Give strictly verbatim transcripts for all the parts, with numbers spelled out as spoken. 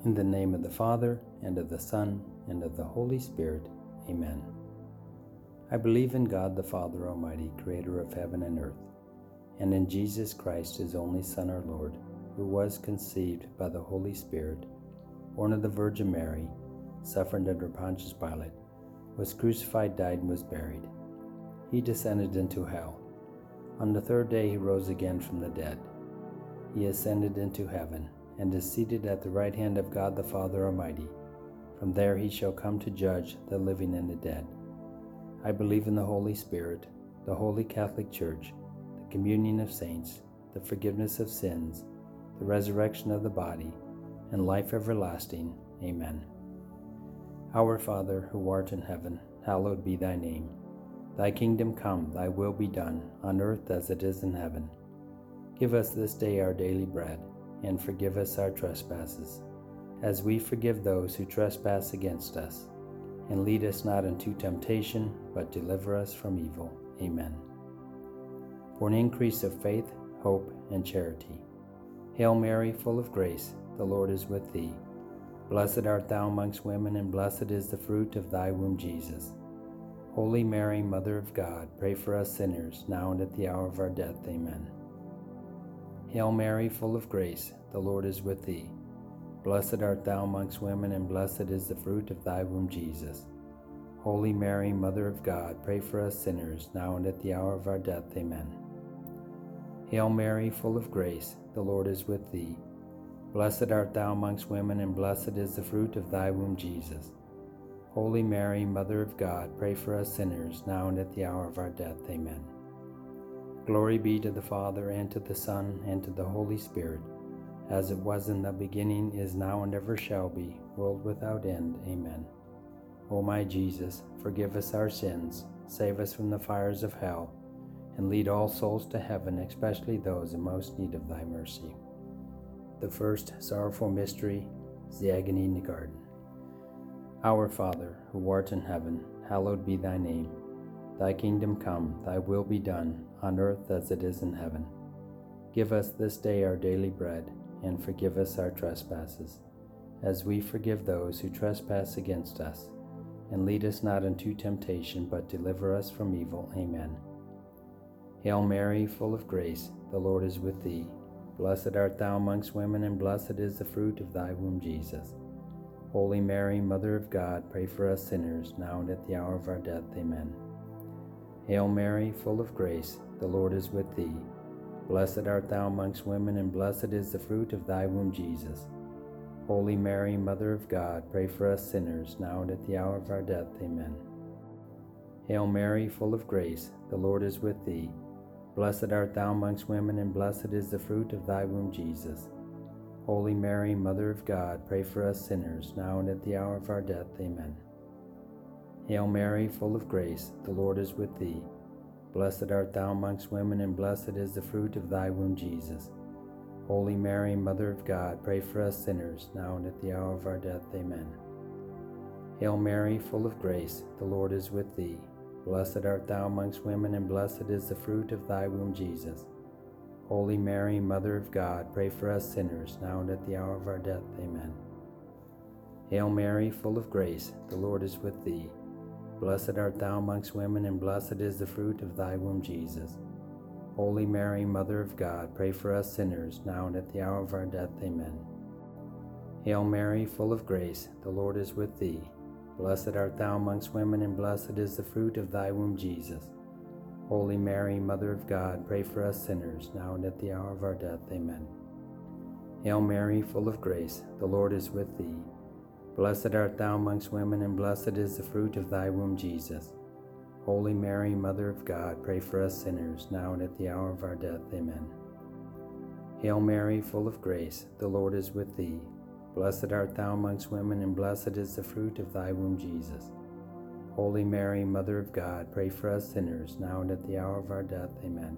In the name of the Father, and of the Son, and of the Holy Spirit. Amen. I believe in God the Father Almighty, creator of heaven and earth, and in Jesus Christ, his only Son, our Lord, who was conceived by the Holy Spirit, born of the Virgin Mary, suffered under Pontius Pilate, was crucified, died, and was buried. He descended into hell. On the third day he rose again from the dead. He ascended into heaven, and is seated at the right hand of God the Father Almighty. From there he shall come to judge the living and the dead. I believe in the Holy Spirit, the Holy Catholic Church, the communion of saints, the forgiveness of sins, the resurrection of the body, and life everlasting. Amen. Our Father, who art in heaven, hallowed be thy name. Thy kingdom come, thy will be done, on earth as it is in heaven. Give us this day our daily bread, and forgive us our trespasses, as we forgive those who trespass against us. And lead us not into temptation, but deliver us from evil. Amen. For an increase of faith, hope, and charity. Hail Mary, full of grace, the Lord is with thee. Blessed art thou amongst women, and blessed is the fruit of thy womb, Jesus. Holy Mary, Mother of God, pray for us sinners, now and at the hour of our death. Amen. Hail Mary, full of grace, the Lord is with thee. Blessed art thou amongst women, and blessed is the fruit of thy womb, Jesus. Holy Mary, Mother of God, pray for us sinners, now and at the hour of our death. Amen. Hail Mary, full of grace, the Lord is with thee. Blessed art thou amongst women, and blessed is the fruit of thy womb, Jesus. Holy Mary, Mother of God, pray for us sinners, now and at the hour of our death. Amen. Glory be to the Father, and to the Son, and to the Holy Spirit, as it was in the beginning, is now, and ever shall be, world without end. Amen. O my Jesus, forgive us our sins, save us from the fires of hell, and lead all souls to heaven, especially those in most need of thy mercy. The first sorrowful mystery is the agony in the garden. Our Father, who art in heaven, hallowed be thy name. Thy kingdom come, thy will be done, on earth as it is in heaven. Give us this day our daily bread, and forgive us our trespasses, as we forgive those who trespass against us. And lead us not into temptation, but deliver us from evil. Amen. Hail Mary, full of grace, the Lord is with thee. Blessed art thou amongst women, and blessed is the fruit of thy womb, Jesus. Holy Mary, Mother of God, pray for us sinners, now and at the hour of our death. Amen. Hail Mary, full of grace, the Lord is with thee. Blessed art thou amongst women, and blessed is the fruit of thy womb, Jesus. Holy Mary, Mother of God, pray for us sinners, now and at the hour of our death. Amen. Hail Mary, full of grace, the Lord is with thee. Blessed art thou amongst women, and blessed is the fruit of thy womb, Jesus. Holy Mary, Mother of God, pray for us sinners, now and at the hour of our death. Amen. Hail Mary, full of grace, the Lord is with thee. Blessed art thou amongst women, and blessed is the fruit of thy womb, Jesus. Holy Mary, Mother of God, pray for us sinners, now and at the hour of our death. Amen. Hail Mary, full of grace, the Lord is with thee. Blessed art thou amongst women, and blessed is the fruit of thy womb, Jesus. Holy Mary, Mother of God, pray for us sinners, now and at the hour of our death. Amen. Hail Mary, full of grace, the Lord is with thee. Blessed art thou amongst women, and blessed is the fruit of thy womb, Jesus. Holy Mary, Mother of God, pray for us sinners, now and at the hour of our death. Amen. Hail Mary, full of grace, the Lord is with thee. Blessed art thou amongst women, and blessed is the fruit of thy womb, Jesus. Holy Mary, Mother of God, pray for us sinners, now and at the hour of our death. Amen. Hail Mary, full of grace, the Lord is with thee. Blessed art thou amongst women, and blessed is the fruit of thy womb, Jesus. Holy Mary, Mother of God, pray for us sinners, now and at the hour of our death. Amen. Hail Mary, full of grace, the Lord is with thee. Blessed art thou amongst women, and blessed is the fruit of thy womb, Jesus. Holy Mary, Mother of God, pray for us sinners, now and at the hour of our death. Amen.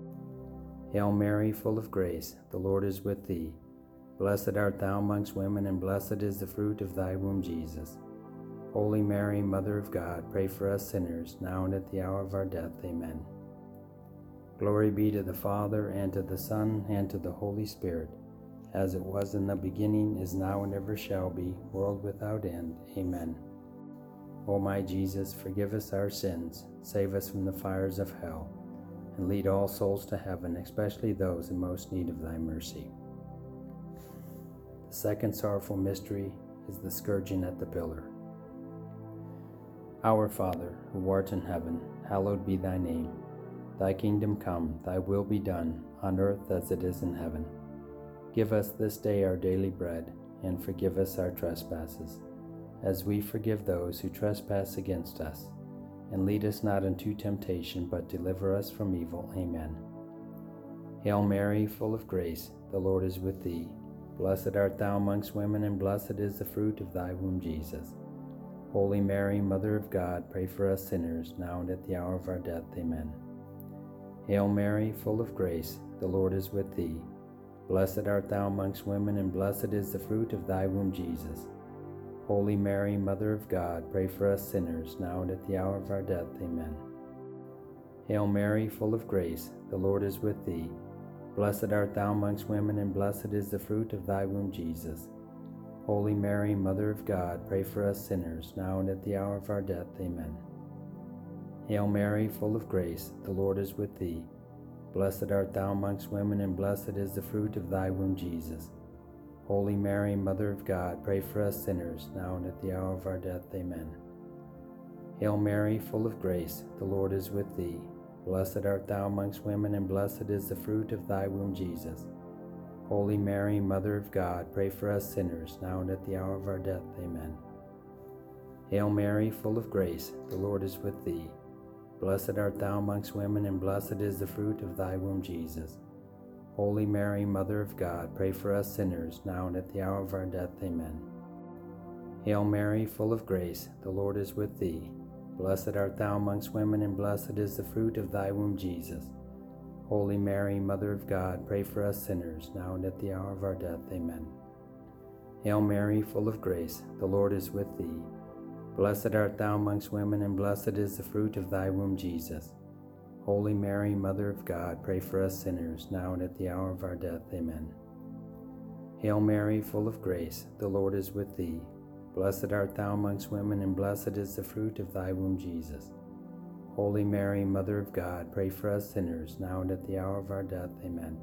Hail Mary, full of grace, the Lord is with thee. Blessed art thou amongst women, and blessed is the fruit of thy womb, Jesus. Holy Mary, Mother of God, pray for us sinners, now and at the hour of our death. Amen. Glory be to the Father, and to the Son, and to the Holy Spirit, as it was in the beginning, is now, and ever shall be, world without end. Amen. O my Jesus, forgive us our sins, save us from the fires of hell, and lead all souls to heaven, especially those in most need of thy mercy. The second sorrowful mystery is the scourging at the pillar. Our Father, who art in heaven, hallowed be thy name. Thy kingdom come, thy will be done, on earth as it is in heaven. Give us this day our daily bread, and forgive us our trespasses, as we forgive those who trespass against us. And lead us not into temptation, but deliver us from evil. Amen. Hail Mary, full of grace, the Lord is with thee. Blessed art thou amongst women, and blessed is the fruit of thy womb, Jesus. Holy Mary, Mother of God, pray for us sinners, now and at the hour of our death. Amen. Hail Mary, full of grace, the Lord is with thee. Blessed art thou amongst women, and blessed is the fruit of thy womb, Jesus. Holy Mary, Mother of God, pray for us sinners, now and at the hour of our death. Amen. Hail Mary, full of grace, the Lord is with thee. Blessed art thou amongst women, and blessed is the fruit of thy womb, Jesus. Holy Mary, Mother of God, pray for us sinners, now and at the hour of our death. Amen. Hail Mary, full of grace, the Lord is with thee. Blessed art thou amongst women, and blessed is the fruit of thy womb, Jesus. Holy Mary, Mother of God, pray for us sinners, now and at the hour of our death. Amen. Hail Mary, full of grace, the Lord is with thee. Blessed art thou amongst women, and blessed is the fruit of thy womb, Jesus. Holy Mary, Mother of God, pray for us sinners, now and at the hour of our death. Amen. Hail Mary, full of grace, the Lord is with thee. Blessed art thou amongst women, and blessed is the fruit of thy womb, Jesus. Holy Mary, Mother of God, pray for us sinners, now and at the hour of our death. Amen. Hail Mary, full of grace, the Lord is with thee. Blessed art thou amongst women, and blessed is the fruit of thy womb, Jesus. Holy Mary, Mother of God, pray for us sinners, now and at the hour of our death. Amen. Hail Mary, full of grace, the Lord is with thee. Blessed art thou amongst women, and blessed is the fruit of thy womb, Jesus. Holy Mary, Mother of God, pray for us sinners, now and at the hour of our death. Amen. Hail Mary, full of grace, the Lord is with thee. Blessed art thou amongst women, and blessed is the fruit of thy womb, Jesus. Holy Mary, Mother of God, pray for us sinners, now and at the hour of our death. Amen.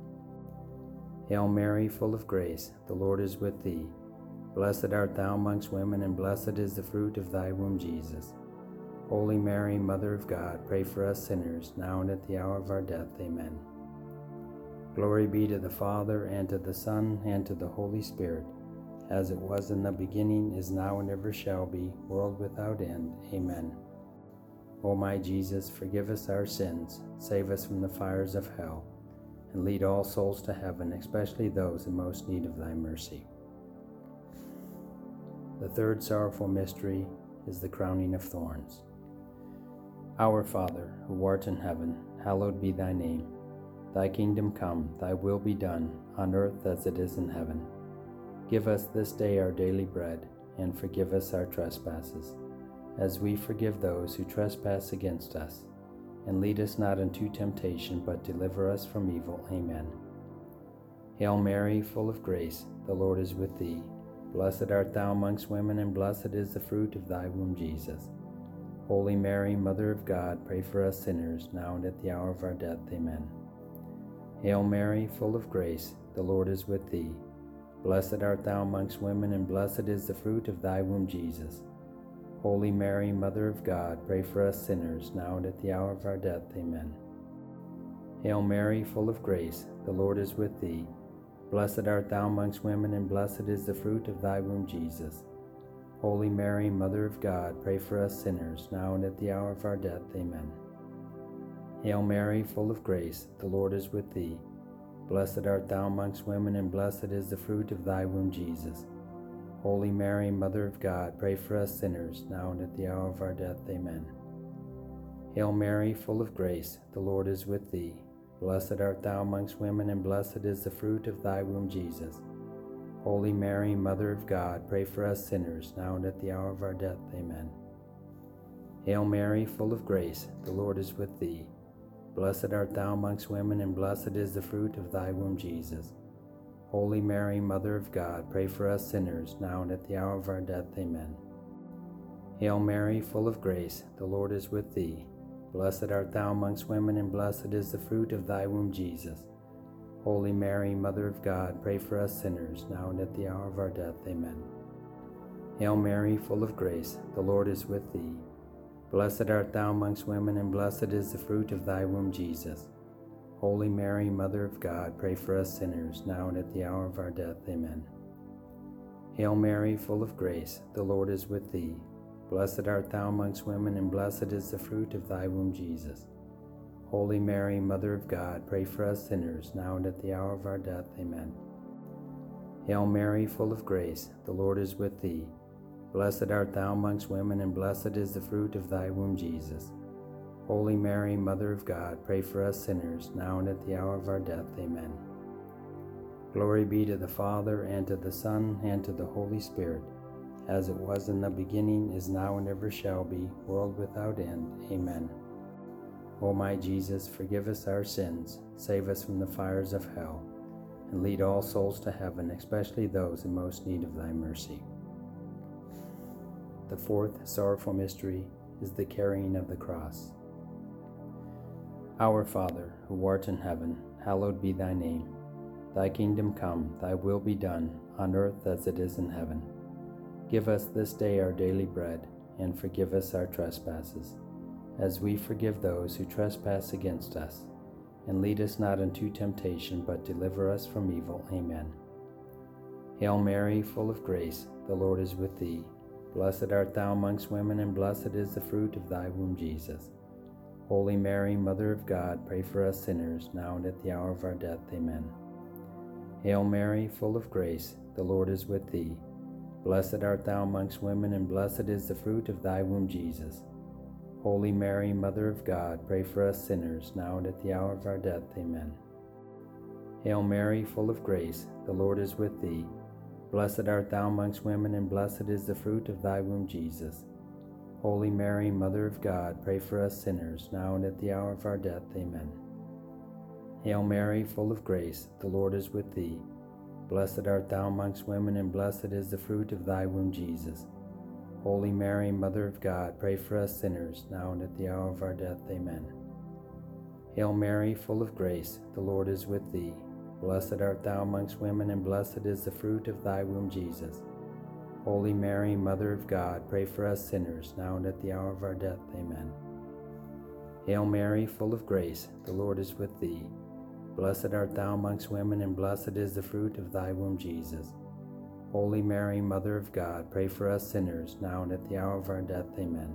Hail Mary, full of grace, the Lord is with thee. Blessed art thou amongst women, and blessed is the fruit of thy womb, Jesus. Holy Mary, Mother of God, pray for us sinners, now and at the hour of our death. Amen. Glory be to the Father, and to the Son, and to the Holy Spirit, as it was in the beginning, is now, and ever shall be, world without end. Amen. O my Jesus, forgive us our sins, save us from the fires of hell, and lead all souls to heaven, especially those in most need of thy mercy. The third sorrowful mystery is the crowning of thorns. Our Father, who art in heaven, hallowed be thy name. Thy kingdom come, thy will be done, on earth as it is in heaven. Give us this day our daily bread, and forgive us our trespasses, as we forgive those who trespass against us. And lead us not into temptation, but deliver us from evil. Amen. Hail Mary, full of grace, the Lord is with thee. Blessed art thou amongst women, and blessed is the fruit of thy womb, Jesus. Holy Mary, Mother of God, pray for us sinners, now and at the hour of our death. Amen. Hail Mary, full of grace, the Lord is with thee. Blessed art thou amongst women, and blessed is the fruit of thy womb, Jesus. Holy Mary, Mother of God, pray for us sinners, now and at the hour of our death. Amen. Hail Mary, full of grace, the Lord is with thee. Blessed art thou amongst women, and blessed is the fruit of thy womb, Jesus. Holy Mary, Mother of God, pray for us sinners, now and at the hour of our death. Amen. Hail Mary, full of grace, the Lord is with thee. Blessed art thou amongst women, and blessed is the fruit of thy womb, Jesus. Holy Mary, Mother of God, pray for us sinners, now and at the hour of our death. Amen. Hail Mary, full of grace, the Lord is with thee. Blessed art thou amongst women, and blessed is the fruit of thy womb, Jesus. Holy Mary, Mother of God, pray for us sinners, now and at the hour of our death. Amen. Hail Mary, full of grace, the Lord is with thee. Blessed art thou amongst women, and blessed is the fruit of thy womb, Jesus. Holy Mary, Mother of God, pray for us sinners, now and at the hour of our death. Amen. Hail Mary, full of grace, the Lord is with thee. Blessed art thou amongst women, and blessed is the fruit of thy womb, Jesus. Holy Mary, Mother of God, pray for us sinners, now and at the hour of our death. Amen. Hail Mary, full of grace, the Lord is with thee. Blessed art thou amongst women, and blessed is the fruit of thy womb, Jesus. Holy Mary, Mother of God, pray for us sinners, now and at the hour of our death. Amen. Hail Mary, full of grace, the Lord is with thee. Blessed art thou amongst women, and blessed is the fruit of thy womb, Jesus. Holy Mary, Mother of God, pray for us sinners, now and at the hour of our death. Amen. Hail Mary, full of grace, the Lord is with thee. Blessed art thou amongst women, and blessed is the fruit of thy womb, Jesus. Holy Mary, Mother of God, pray for us sinners, now and at the hour of our death. Amen. Glory be to the Father, and to the Son, and to the Holy Spirit, as it was in the beginning, is now, and ever shall be, world without end. Amen. O my Jesus, forgive us our sins, save us from the fires of hell, and lead all souls to heaven, especially those in most need of thy mercy. The fourth sorrowful mystery is the carrying of the cross. Our Father, who art in heaven, hallowed be thy name. Thy kingdom come, thy will be done, on earth as it is in heaven. Give us this day our daily bread, and forgive us our trespasses, as we forgive those who trespass against us. And lead us not into temptation, but deliver us from evil. Amen. Hail Mary, full of grace, the Lord is with thee. Blessed art thou amongst women, and blessed is the fruit of thy womb, Jesus. Holy Mary, Mother of God, pray for us sinners, now and at the hour of our death. Amen. Hail Mary, full of grace, the Lord is with thee. Blessed art thou amongst women, and blessed is the fruit of thy womb, Jesus. Holy Mary, Mother of God, pray for us sinners, now and at the hour of our death. Amen. Hail Mary, full of grace, the Lord is with thee. Blessed art thou amongst women, and blessed is the fruit of thy womb, Jesus. Holy Mary, Mother of God, pray for us sinners, now and at the hour of our death. Amen. Hail Mary, full of grace, the Lord is with thee. Blessed art thou amongst women, and blessed is the fruit of thy womb, Jesus. Holy Mary, Mother of God, pray for us sinners, now and at the hour of our death. Amen. Hail Mary, full of grace, the Lord is with thee. Blessed art thou amongst women, and blessed is the fruit of thy womb, Jesus. Holy Mary, Mother of God, pray for us sinners, now and at the hour of our death. Amen. Hail Mary, full of grace, the Lord is with thee. Blessed art thou amongst women, and blessed is the fruit of thy womb, Jesus. Holy Mary, Mother of God, pray for us sinners, now and at the hour of our death. Amen.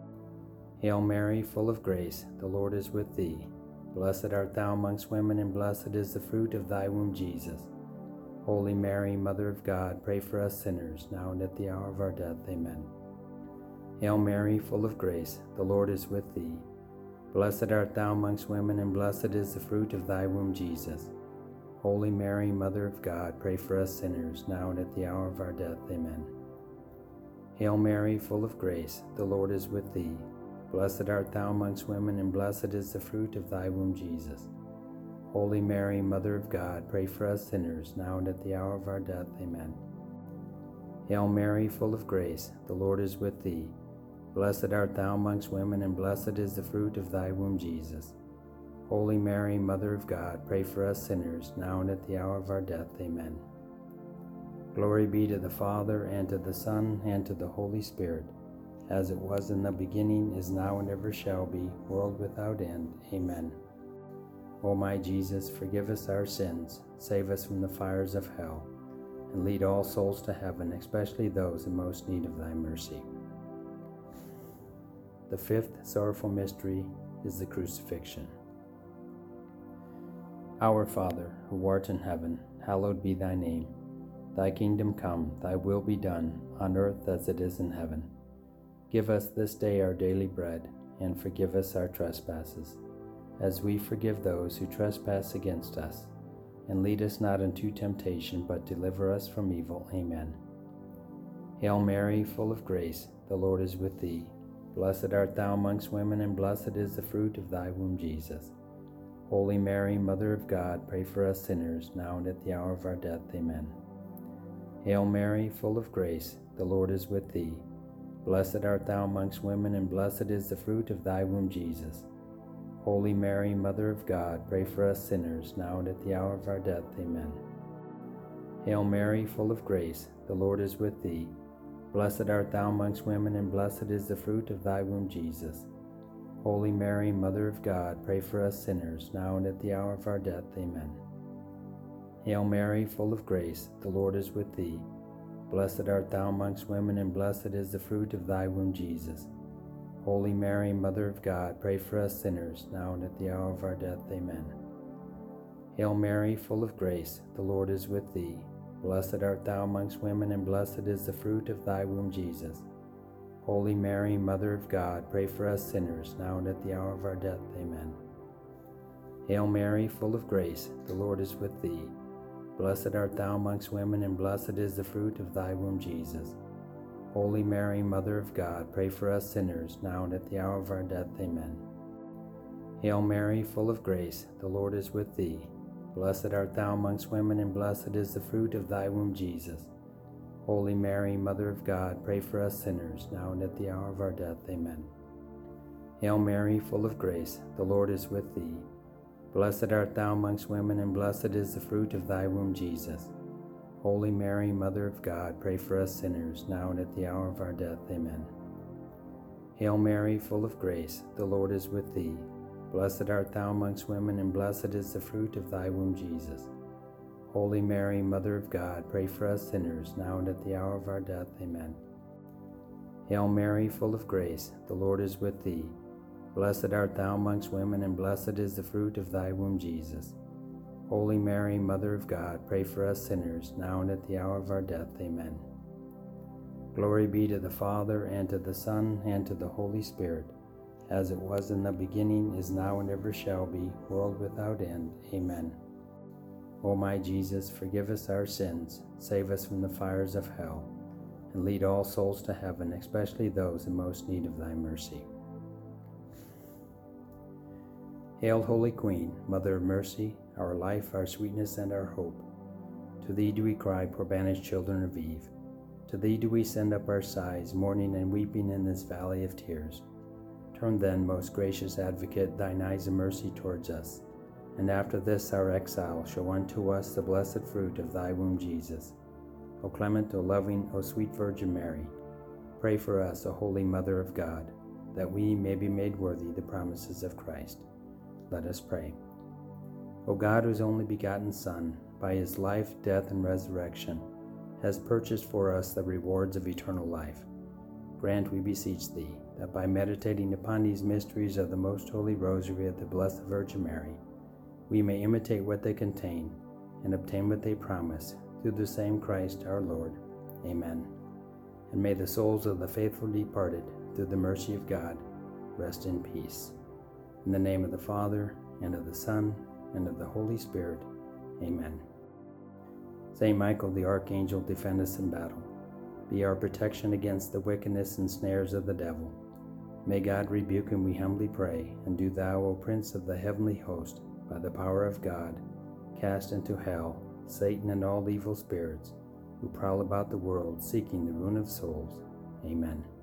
Hail Mary, full of grace, the Lord is with thee. Blessed art thou amongst women, and blessed is the fruit of thy womb, Jesus. Holy Mary, Mother of God, pray for us sinners, now and at the hour of our death. Amen. Hail Mary, full of grace, the Lord is with thee. Blessed art thou amongst women, and blessed is the fruit of thy womb, Jesus. Holy Mary, Mother of God, pray for us sinners, now and at the hour of our death. Amen. Hail Mary, full of grace, the Lord is with thee. Blessed art thou amongst women, and blessed is the fruit of thy womb, Jesus. Holy Mary, Mother of God, pray for us sinners, now and at the hour of our death. Amen. Hail Mary, full of grace, the Lord is with thee. Blessed art thou amongst women, and blessed is the fruit of thy womb, Jesus. Holy Mary, Mother of God, pray for us sinners, now and at the hour of our death. Amen. Glory be to the Father, and to the Son, and to the Holy Spirit, as it was in the beginning, is now, and ever shall be, world without end. Amen. O my Jesus, forgive us our sins, save us from the fires of hell, and lead all souls to heaven, especially those in most need of thy mercy. The fifth sorrowful mystery is the crucifixion. Our Father, who art in heaven, hallowed be thy name. Thy kingdom come, thy will be done, on earth as it is in heaven. Give us this day our daily bread, and forgive us our trespasses, as we forgive those who trespass against us. And lead us not into temptation, but deliver us from evil. Amen. Hail Mary, full of grace, the Lord is with thee. Blessed art thou amongst women, and blessed is the fruit of thy womb, Jesus. Holy Mary, Mother of God, pray for us sinners, now and at the hour of our death. Amen. Hail Mary, full of grace, the Lord is with thee. Blessed art thou amongst women, and blessed is the fruit of thy womb, Jesus. Holy Mary, Mother of God, pray for us sinners, now and at the hour of our death. Amen. Hail Mary, full of grace, the Lord is with thee. Blessed art thou amongst women, and blessed is the fruit of thy womb, Jesus. Holy Mary, Mother of God, pray for us sinners, now and at the hour of our death. Amen. Hail Mary, full of grace, the Lord is with thee. Blessed art thou amongst women, and blessed is the fruit of thy womb, Jesus. Holy Mary, Mother of God, pray for us sinners, now and at the hour of our death. Amen. Hail Mary, full of grace, the Lord is with thee. Blessed art thou amongst women, and blessed is the fruit of thy womb, Jesus. Holy Mary, Mother of God, pray for us sinners, now and at the hour of our death. Amen. Hail Mary, full of grace, the Lord is with thee. Blessed art thou amongst women, and blessed is the fruit of thy womb, Jesus. Holy Mary, Mother of God, pray for us sinners, now and at the hour of our death. Amen. Hail Mary, full of grace, the Lord is with thee. Blessed art thou amongst women, and blessed is the fruit of thy womb, Jesus. Holy Mary, Mother of God, pray for us sinners, now and at the hour of our death. Amen. Hail Mary, full of grace, the Lord is with thee. Blessed art thou amongst women, and blessed is the fruit of thy womb, Jesus. Holy Mary, Mother of God, pray for us sinners, now and at the hour of our death. Amen. Hail Mary, full of grace, the Lord is with thee. Blessed art thou amongst women, and blessed is the fruit of thy womb, Jesus. Holy Mary, Mother of God, pray for us sinners, now and at the hour of our death. Amen. Hail Mary, full of grace, the Lord is with thee. Blessed art thou amongst women, and blessed is the fruit of thy womb, Jesus. Holy Mary, Mother of God, pray for us sinners, now and at the hour of our death. Amen. Glory be to the Father, and to the Son, and to the Holy Spirit, as it was in the beginning, is now, and ever shall be, world without end. Amen. O my Jesus, forgive us our sins, save us from the fires of hell, and lead all souls to heaven, especially those in most need of thy mercy. Hail, Holy Queen, Mother of Mercy, our life, our sweetness, and our hope. To thee do we cry, poor banished children of Eve. To thee do we send up our sighs, mourning and weeping in this valley of tears. Turn then, most gracious Advocate, thine eyes of mercy towards us, and after this our exile show unto us the blessed fruit of thy womb, Jesus. O clement, O loving, O sweet Virgin Mary, pray for us, O Holy Mother of God, that we may be made worthy the promises of Christ. Let us pray. O God, whose only begotten Son, by his life, death, and resurrection, has purchased for us the rewards of eternal life, grant, we beseech thee, that by meditating upon these mysteries of the most holy Rosary of the Blessed Virgin Mary, we may imitate what they contain and obtain what they promise, through the same Christ our Lord. Amen. And may the souls of the faithful departed, through the mercy of God, rest in peace. In the name of the Father, and of the Son, and of the Holy Spirit. Amen. Saint Michael the Archangel, defend us in battle. Be our protection against the wickedness and snares of the devil. May God rebuke him, we humbly pray, and do thou, O Prince of the heavenly host, by the power of God, cast into hell Satan and all evil spirits, who prowl about the world seeking the ruin of souls. Amen.